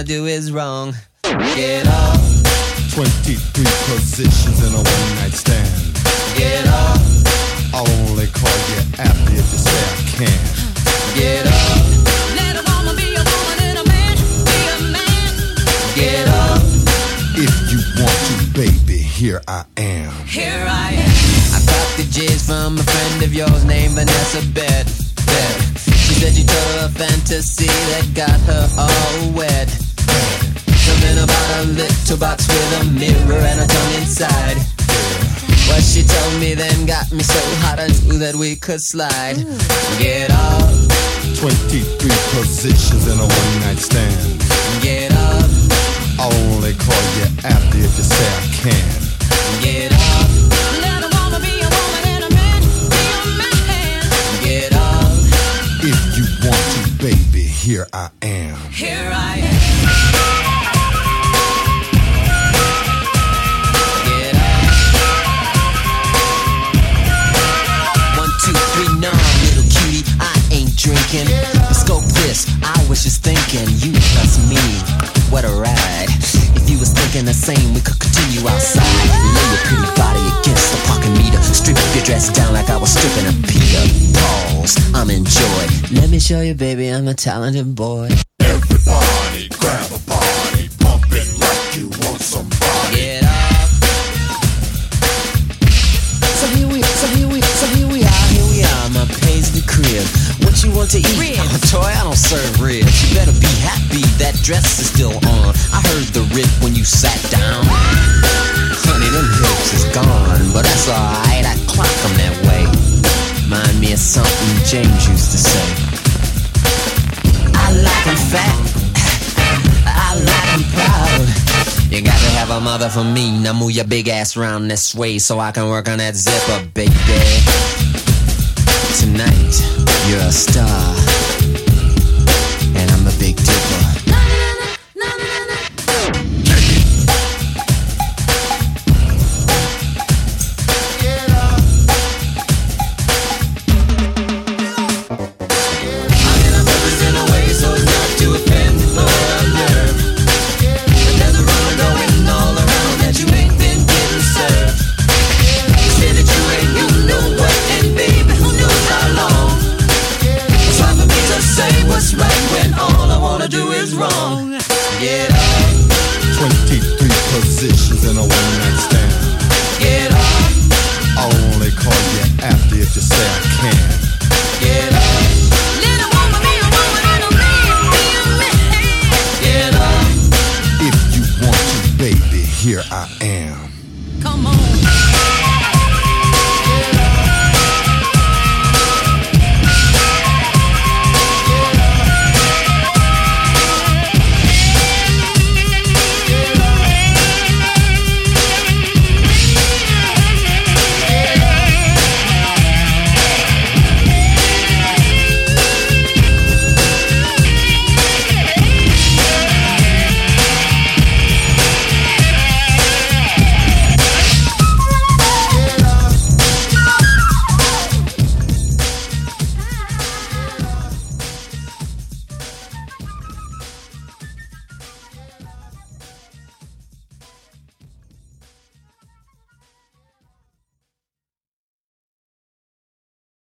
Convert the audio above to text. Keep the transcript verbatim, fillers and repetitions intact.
do is wrong. Get up. twenty-three positions in a one-night stand. Get up. I'll only call you after if you say I can. Get up. Let a woman be a woman and a man be a man. Get up. If you want to, baby, here I am. Here I am. I got the jizz from a friend of yours named Vanessa Bet. Bet. She said you told her a fantasy that got her all wet. Something about a little box with a mirror and a tongue inside. What she told me then got me so hot I knew that we could slide. Get up. twenty-three positions in a one-night stand. Get up. I'll only call you after if you say I can. Get up. Let a woman be a woman and a man be a man. Get up. If you want to, baby, here I am. Here I am. Get up. One, two, three, no, little cutie, I ain't drinking. Scope this, I was just thinking, you plus me, what a ride. If you was thinking the same, we could continue outside. Lay your pretty body against the parking meter. Strip your dress down like I was stripping a Peter. Pause, I'm in joy. Let me show you, baby, I'm a talented boy. Everybody grab a body, pump it like you want somebody. Get up. So here we, so here we, so here we are, here we are, my Paisley crib. What you want to eat? Ribs. Oh, toy, I don't serve ribs. You better be happy that dress is still on. I heard the rip when you sat down. Honey, them hips is gone, but that's alright, I clock them that way. Mind me of something James used to say. I like them fat, I like them proud. You got to have a mother for me. Now move your big ass round this way so I can work on that zipper, baby. Tonight, you're a star.